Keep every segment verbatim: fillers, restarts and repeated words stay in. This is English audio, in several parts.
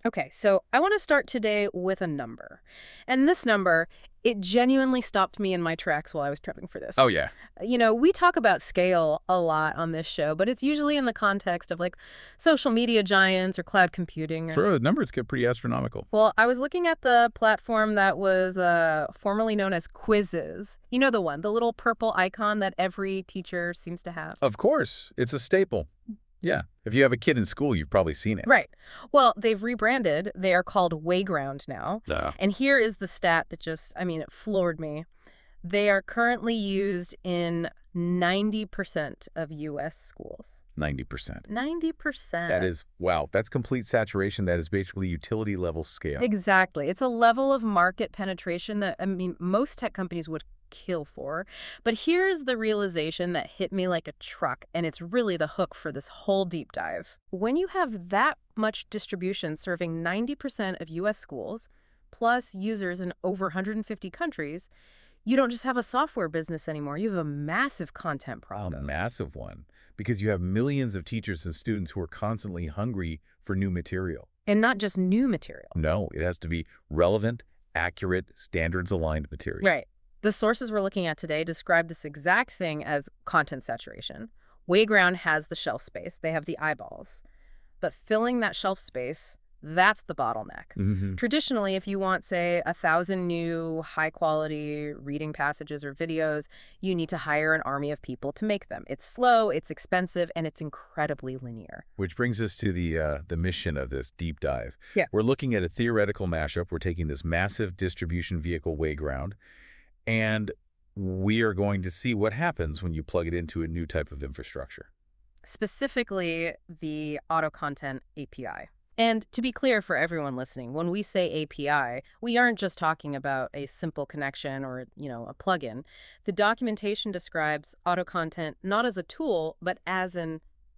Okay, so I want to start today with a number. And this number, it genuinely stopped me in my tracks while I was prepping for Oh, this. yeah. You know, we talk about scale a lot on this show, but it's usually in the context of like social media giants or cloud computing. Or... For a numbers get pretty astronomical. Well, I was looking at the platform that was uh, formerly known as Quizzes. You know the one, the little purple icon that every teacher seems to have. Of course. It's a staple. Yeah. If you have a kid in school, you've probably seen it. Right. Well, they've rebranded. They are called Wayground now. Uh, And here is the stat that just, I mean, it floored me. They are currently used in ninety percent of U S schools. ninety percent. ninety percent. That is, wow, that's complete saturation. That is basically utility level scale. Exactly. It's a level of market penetration that, I mean, most tech companies would kill for. But here's the realization that hit me like a truck, and it's really the hook for this whole deep dive. When you have that much distribution serving ninety percent of U S schools, plus users in over one hundred fifty countries, you don't just have a software business anymore. You have a massive content A problem. massive one. Because you have millions of teachers and students who are constantly hungry for new material. And not just new material. No, it has to be relevant, accurate, standards-aligned material. Right. The sources we're looking at today describe this exact thing as content saturation. Wayground has the shelf space. They have the eyeballs. But filling that shelf space, that's the bottleneck. Mm-hmm. Traditionally, if you want, say, a thousand new high-quality reading passages or videos, you need to hire an army of people to make them. It's slow, it's expensive, and it's incredibly linear. Which brings us to the uh, the mission of this deep dive. Yeah. We're looking at a theoretical mashup. We're taking this massive distribution vehicle Wayground, and we are going to see what happens when you plug it into a new type of infrastructure. Specifically, the auto content A P I. And to be clear for everyone listening, when we say A P I, we aren't just talking about a simple connection or, you know, a plugin. The documentation describes auto content not as a tool, but as an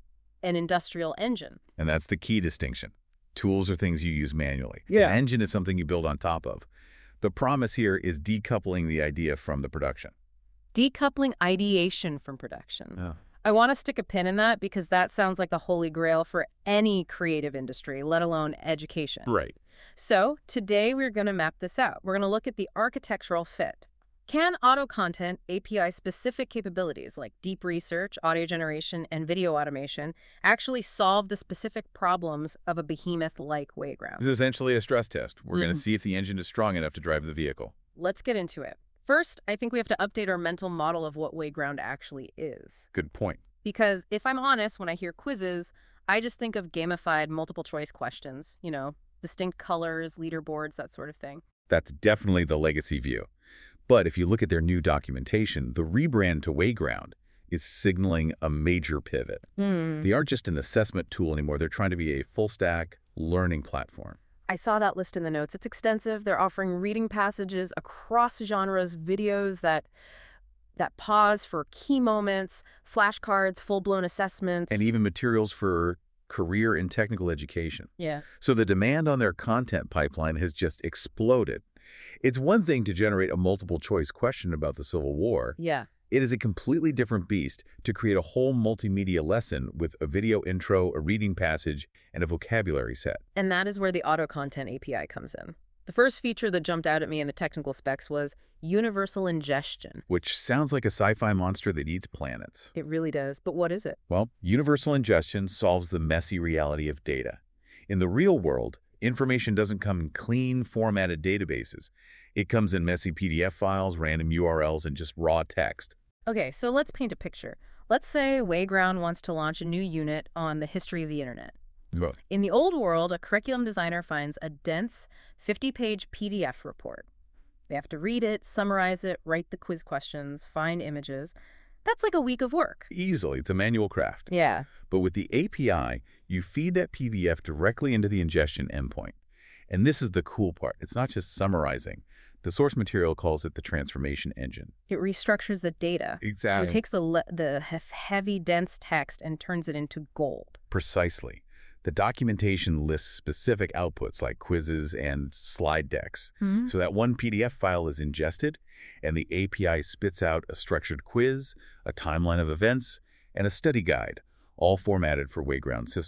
an industrial engine. And that's the key distinction. Tools are things you use manually. Yeah. An engine is something you build on top of. The promise here is decoupling the idea from the production. Decoupling ideation from production. Oh. I want to stick a pin in that because that sounds like the holy grail for any creative industry, let alone education. Right. So today we're going to map this out. We're going to look at the architectural fit. Can auto content A P I-specific capabilities like deep research, audio generation, and video automation actually solve the specific problems of a behemoth like Wayground? This is essentially a stress test. We're going Mhm. to see if the engine is strong enough to drive the vehicle. Let's get into it. First, I think we have to update our mental model of what Wayground actually is. Good point. Because if I'm honest, when I hear quizzes, I just think of gamified multiple choice questions, you know, distinct colors, leaderboards, that sort of thing. That's definitely the legacy view. But if you look at their new documentation, the rebrand to Wayground is signaling a major pivot. Hmm. They aren't just an assessment tool anymore. They're trying to be a full-stack learning platform. I saw that list in the notes. It's extensive. They're offering reading passages across genres, videos that that pause for key moments, flashcards, full-blown assessments. And even materials for career and technical education. Yeah. So the demand on their content pipeline has just exploded. It's one thing to generate a multiple choice question about the Civil War. Yeah. It is a completely different beast to create a whole multimedia lesson with a video intro, a reading passage, and a vocabulary set. And that is where the auto content A P I comes in. The first feature that jumped out at me in the technical specs was universal ingestion. Which sounds like a sci-fi monster that eats planets. It really does. But what is it? Well, universal ingestion solves the messy reality of data. In the real world, information doesn't come in clean, formatted databases. It comes in messy P D F files, random U R Ls, and just raw text. Okay, so let's paint a picture. Let's say Wayground wants to launch a new unit on the history of the internet. Look, In the old world, a curriculum designer finds a dense fifty-page P D F report. They have to read it, summarize it, write the quiz questions, find images. That's like a week of work. easily, it's a manual craft. Yeah. But with the A P I, you feed that P D F directly into the ingestion endpoint. And this is the cool part. It's not just summarizing. The source material calls it the transformation engine. It restructures the data. So Exactly. it takes the, le- the hef- heavy, dense text and turns it into gold. Precisely. The documentation lists specific outputs like quizzes and slide decks. Mm-hmm. So that one P D F file is ingested, and the A P I spits out a structured quiz, a timeline of events, and a study guide, all formatted for Wayground system.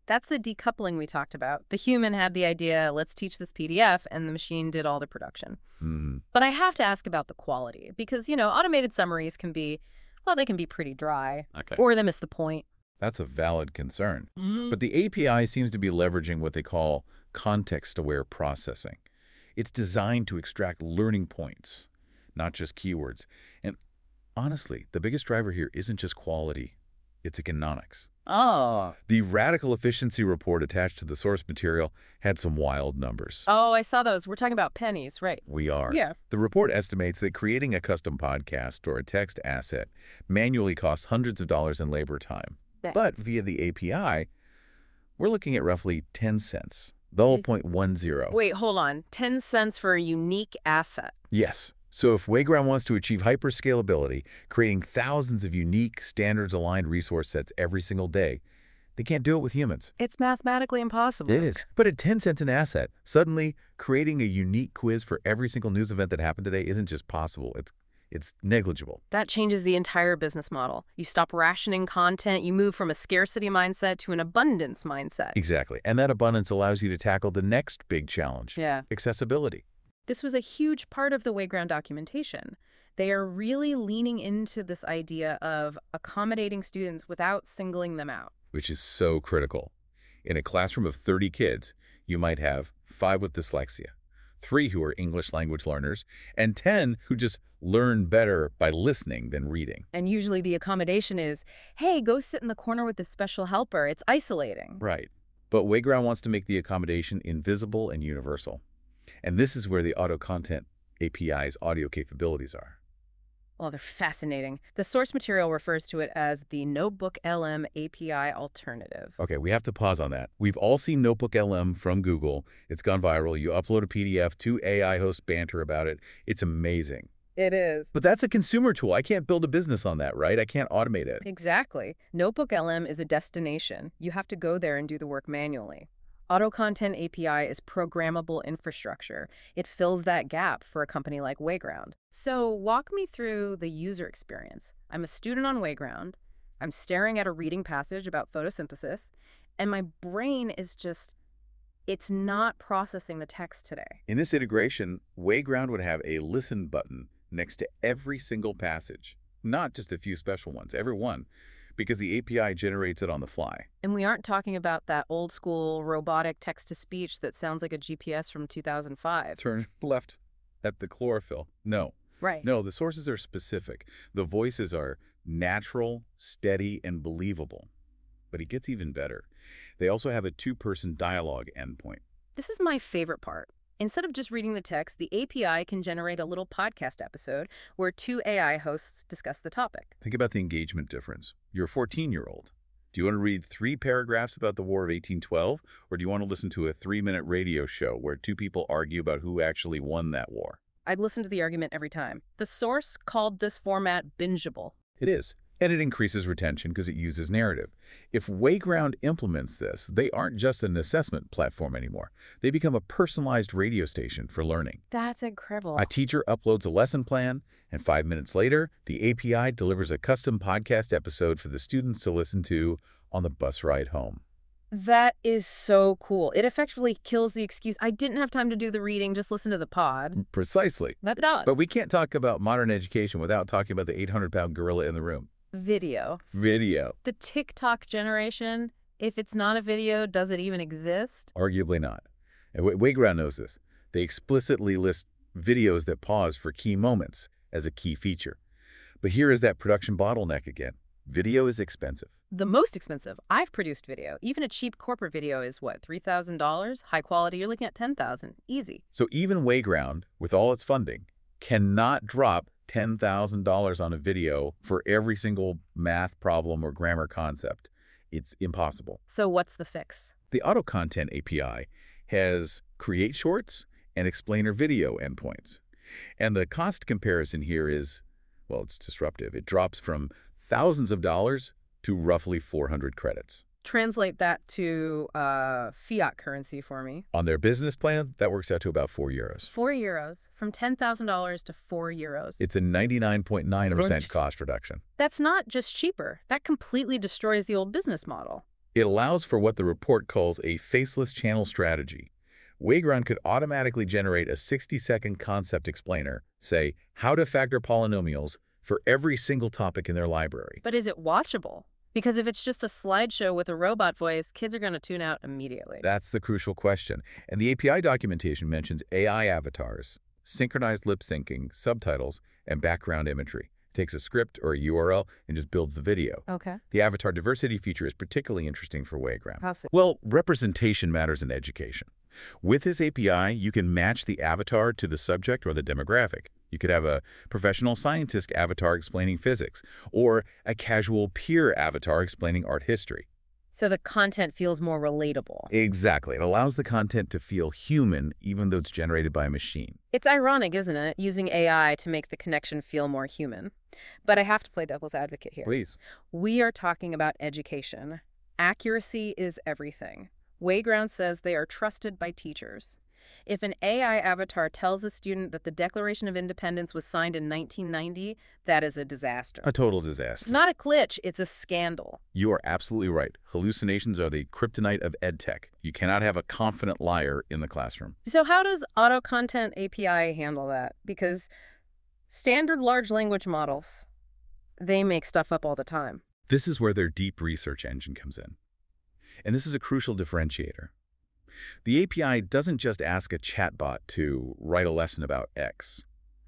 That's the decoupling we talked about. The human had the idea, let's teach this P D F, and the machine did all the production. Mm. But I have to ask about the quality because, you know, automated summaries can be, well, they can be pretty dry. Okay. Or they miss the point. That's a valid concern. Mm-hmm. But the A P I seems to be leveraging what they call context-aware processing. It's designed to extract learning points, not just keywords. And honestly, the biggest driver here isn't just quality, it's economics. Oh. The radical efficiency report attached to the source material had some wild numbers. Oh, I saw those. We're talking about pennies, right? We are. Yeah. The report estimates that creating a custom podcast or a text asset manually costs hundreds of dollars in labor time. Yeah. But via the A P I, we're looking at roughly ten cents, the whole point one zero. Wait, hold on. ten cents for a unique asset. Yes. So if Wayground wants to achieve hyperscalability, creating thousands of unique, standards-aligned resource sets every single day, they can't do it with humans. It's mathematically impossible. It is. But at ten cents an asset, suddenly creating a unique quiz for every single news event that happened today isn't just possible. It's it's negligible. That changes the entire business model. You stop rationing content, you move from a scarcity mindset to an abundance mindset. Exactly. And that abundance allows you to tackle the next big challenge. Yeah. Accessibility. This was a huge part of the Wayground documentation. They are really leaning into this idea of accommodating students without singling them out. Which is so critical. In a classroom of thirty kids, you might have five with dyslexia, three who are English language learners, and ten who just learn better by listening than reading. And usually the accommodation is, hey, go sit in the corner with this special helper. It's isolating. Right. But Wayground wants to make the accommodation invisible and universal. And this is where the auto content A P I's audio capabilities are. Well, they're fascinating. The source material refers to it as the Notebook L M A P I alternative. Okay, we have to pause on that. We've all seen Notebook L M from Google. It's gone viral. You upload a P D F, two A I hosts banter about it. It's amazing. It is. But that's a consumer tool. I can't build a business on that, right? I can't automate it. Exactly. Notebook L M is a destination. You have to go there and do the work manually. Auto Content A P I is programmable infrastructure. It fills that gap for a company like Wayground. So walk me through the user experience. I'm a student on Wayground. I'm staring at a reading passage about photosynthesis, and my brain is just, it's not processing the text today. In this integration, Wayground would have a listen button next to every single passage, not just a few special ones, every one, because the A P I generates it on the fly. And we aren't talking about that old school robotic text-to-speech that sounds like a G P S from two thousand five. Turn left at the chlorophyll. No. Right. No, the sources are specific. The voices are natural, steady, and believable. But it gets even better. They also have a two-person dialogue endpoint. This is my favorite part. Instead of just reading the text, the A P I can generate a little podcast episode where two A I hosts discuss the topic. Think about the engagement difference. You're a fourteen-year-old. Do you want to read three paragraphs about the War of eighteen twelve, or do you want to listen to a three-minute radio show where two people argue about who actually won that war? I'd listen to the argument every time. The source called this format bingeable. It is. And it increases retention because it uses narrative. If Wayground implements this, they aren't just an assessment platform anymore. They become a personalized radio station for learning. That's incredible. A teacher uploads a lesson plan, and five minutes later, the A P I delivers a custom podcast episode for the students to listen to on the bus ride home. That is so cool. It effectively kills the excuse, I didn't have time to do the reading, just listen to the pod. Precisely. That does. But we can't talk about modern education without talking about the eight hundred pound gorilla in the room. Video. Video. The TikTok generation, if it's not a video, does it even exist? Arguably not. And Wayground knows this. They explicitly list videos that pause for key moments as a key feature. But here is that production bottleneck again. Video is expensive. The most expensive. I've produced video. Even a cheap corporate video is, what, three thousand dollars? High quality, you're looking at ten thousand dollars. Easy. So even Wayground, with all its funding, cannot drop ten thousand dollars on a video for every single math problem or grammar concept. It's impossible. So what's the fix? The Auto Content A P I has Create Shorts and Explainer Video endpoints. And the cost comparison here is, well, it's disruptive. It drops from thousands of dollars to roughly four hundred credits. Translate that to uh, fiat currency for me. On their business plan, that works out to about four euros. Four euros. From ten thousand dollars to four euros. It's a ninety-nine point nine percent cost reduction. That's not just cheaper. That completely destroys the old business model. It allows for what the report calls a faceless channel strategy. Wayground could automatically generate a sixty-second concept explainer, say, how to factor polynomials, for every single topic in their library. But is it watchable? Because if it's just a slideshow with a robot voice, kids are going to tune out immediately. That's the crucial question. And the A P I documentation mentions A I avatars, synchronized lip syncing, subtitles, and background imagery. It takes a script or a U R L and just builds the video. Okay. The avatar diversity feature is particularly interesting for Wayground. How so? Well, representation matters in education. With this A P I, you can match the avatar to the subject or the demographic. You could have a professional scientist avatar explaining physics, or a casual peer avatar explaining art history. So the content feels more relatable. Exactly. It allows the content to feel human, even though it's generated by a machine. It's ironic, isn't it, using A I to make the connection feel more human. But I have to play devil's advocate here. Please. We are talking about education. Accuracy is everything. Wayground says they are trusted by teachers. If an A I avatar tells a student that the Declaration of Independence was signed in nineteen ninety, that is a disaster. A total disaster. It's not a glitch, it's a scandal. You are absolutely right. Hallucinations are the kryptonite of edtech. You cannot have a confident liar in the classroom. So how does Auto Content A P I handle that? Because standard large language models, they make stuff up all the time. This is where their deep research engine comes in. And this is a crucial differentiator. The A P I doesn't just ask a chatbot to write a lesson about X.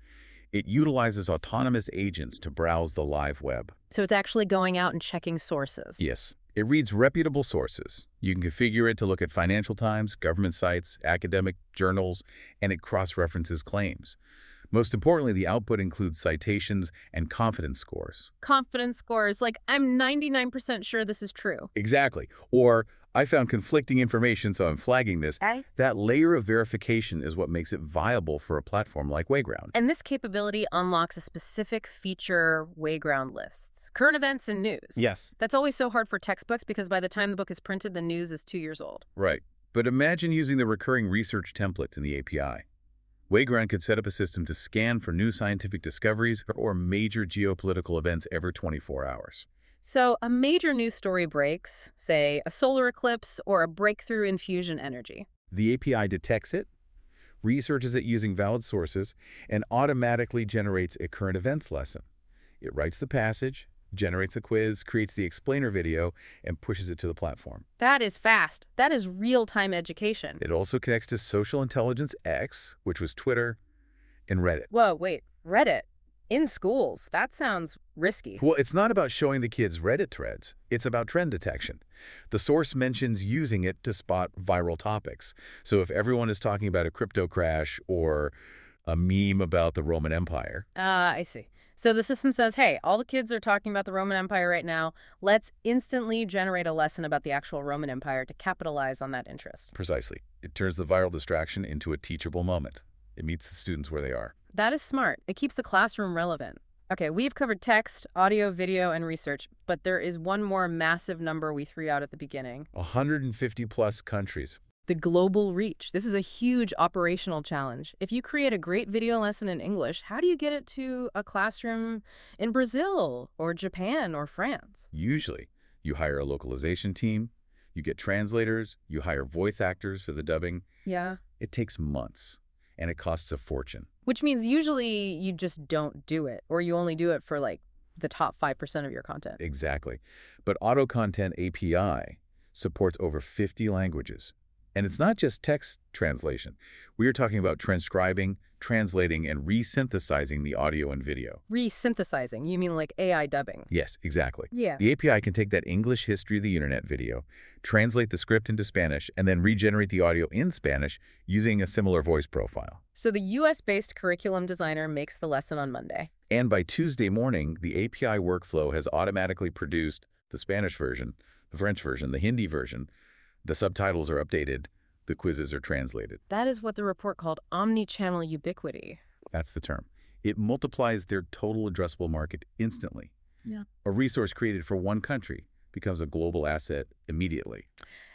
It utilizes autonomous agents to browse the live web. So it's actually going out and checking sources. Yes. It reads reputable sources. You can configure it to look at Financial Times, government sites, academic journals, and it cross-references claims. Most importantly, the output includes citations and confidence scores. Confidence scores, like I'm ninety-nine percent sure this is true. Exactly. Or, I found conflicting information, so I'm flagging this. Okay. That layer of verification is what makes it viable for a platform like Wayground. And this capability unlocks a specific feature Wayground lists. Current events and news. Yes. That's always so hard for textbooks because by the time the book is printed, the news is two years old. Right. But imagine using the recurring research template in the A P I. Wayground could set up a system to scan for new scientific discoveries or major geopolitical events every twenty-four hours. So a major news story breaks, say a solar eclipse or a breakthrough in fusion energy. The A P I detects it, researches it using valid sources, and automatically generates a current events lesson. It writes the passage, generates a quiz, creates the explainer video, and pushes it to the platform. That is fast. That is real-time education. It also connects to Social Intelligence X, which was Twitter, and Reddit. Whoa, wait, Reddit? In schools? That sounds risky. Well, it's not about showing the kids Reddit threads. It's about trend detection. The source mentions using it to spot viral topics. So if everyone is talking about a crypto crash or a meme about the Roman Empire. Ah, uh, I see. So the system says, hey, all the kids are talking about the Roman Empire right now. Let's instantly generate a lesson about the actual Roman Empire to capitalize on that interest. Precisely. It turns the viral distraction into a teachable moment. It meets the students where they are. That is smart. It keeps the classroom relevant. Okay, we've covered text, audio, video, and research, but there is one more massive number we threw out at the beginning. one hundred fifty plus countries. The global reach. This is a huge operational challenge. If you create a great video lesson in English, how do you get it to a classroom in Brazil or Japan or France? Usually, you hire a localization team, you get translators, you hire voice actors for the dubbing. Yeah. It takes months, and it costs a fortune. Which means usually you just don't do it, or you only do it for like the top five percent of your content. Exactly. But Auto Content A P I supports over fifty languages. And it's not just text translation. We are talking about transcribing, translating, and resynthesizing the audio and video. Resynthesizing? You mean like A I dubbing? Yes, exactly. Yeah. The A P I can take that English history of the internet video, translate the script into Spanish, and then regenerate the audio in Spanish using a similar voice profile. So the U S-based curriculum designer makes the lesson on Monday. And by Tuesday morning, the A P I workflow has automatically produced the Spanish version, the French version, the Hindi version. The subtitles are updated. The quizzes are translated. That is what the report called omni-channel ubiquity. That's the term. It multiplies their total addressable market instantly. Yeah. A resource created for one country becomes a global asset immediately.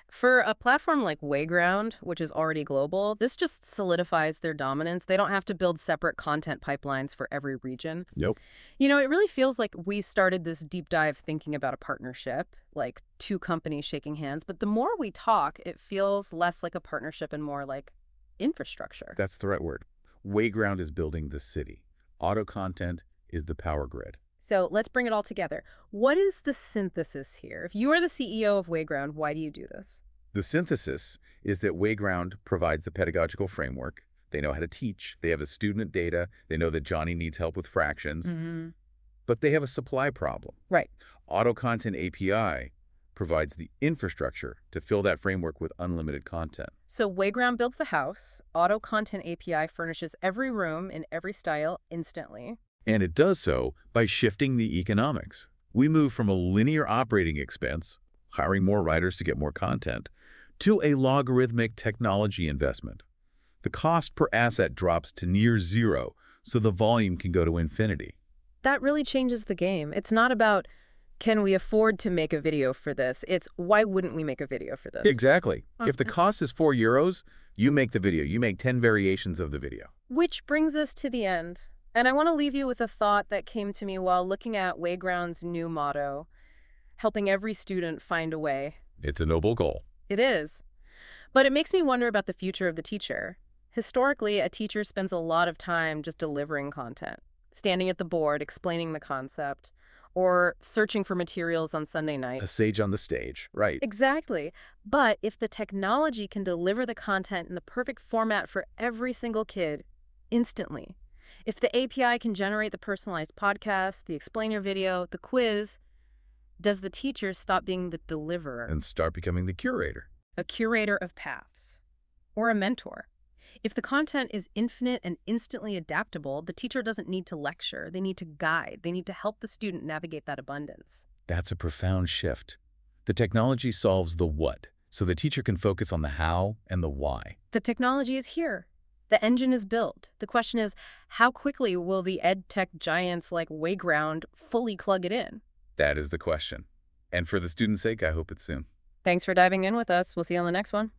For a platform like Wayground, which is already global, this just solidifies their dominance. They don't have to build separate content pipelines for every region. Yep. You know, it really feels like we started this deep dive thinking about a partnership, like two companies shaking hands. But the more we talk, it feels less like a partnership and more like infrastructure. That's the right word. Wayground is building the city. Auto content is the power grid. So let's bring it all together. What is the synthesis here? If you are the C E O of Wayground, why do you do this? The synthesis is that Wayground provides the pedagogical framework. They know how to teach. They have the student data. They know that Johnny needs help with fractions. Mm-hmm. But they have a supply problem. Right. Auto Content A P I provides the infrastructure to fill that framework with unlimited content. So Wayground builds the house. Auto Content A P I furnishes every room in every style instantly. And it does so by shifting the economics. We move from a linear operating expense, hiring more writers to get more content, to a logarithmic technology investment. The cost per asset drops to near zero, so the volume can go to infinity. That really changes the game. It's not about, can we afford to make a video for this? It's, why wouldn't we make a video for this? Exactly. Okay. If the cost is four euros, you make the video. You make ten variations of the video. Which brings us to the end. And I want to leave you with a thought that came to me while looking at Wayground's new motto, helping every student find a way. It's a noble goal. It is. But it makes me wonder about the future of the teacher. Historically, a teacher spends a lot of time just delivering content, standing at the board, explaining the concept, or searching for materials on Sunday night. A sage on the stage, right. Exactly. But if the technology can deliver the content in the perfect format for every single kid instantly, if the A P I can generate the personalized podcast, the explainer video, the quiz, does the teacher stop being the deliverer? And start becoming the curator. A curator of paths, or a mentor. If the content is infinite and instantly adaptable, the teacher doesn't need to lecture. They need to guide. They need to help the student navigate that abundance. That's a profound shift. The technology solves the what, so the teacher can focus on the how and the why. The technology is here. The engine is built. The question is, how quickly will the ed tech giants like Wayground fully plug it in? That is the question. And for the student's sake, I hope it's soon. Thanks for diving in with us. We'll see you on the next one.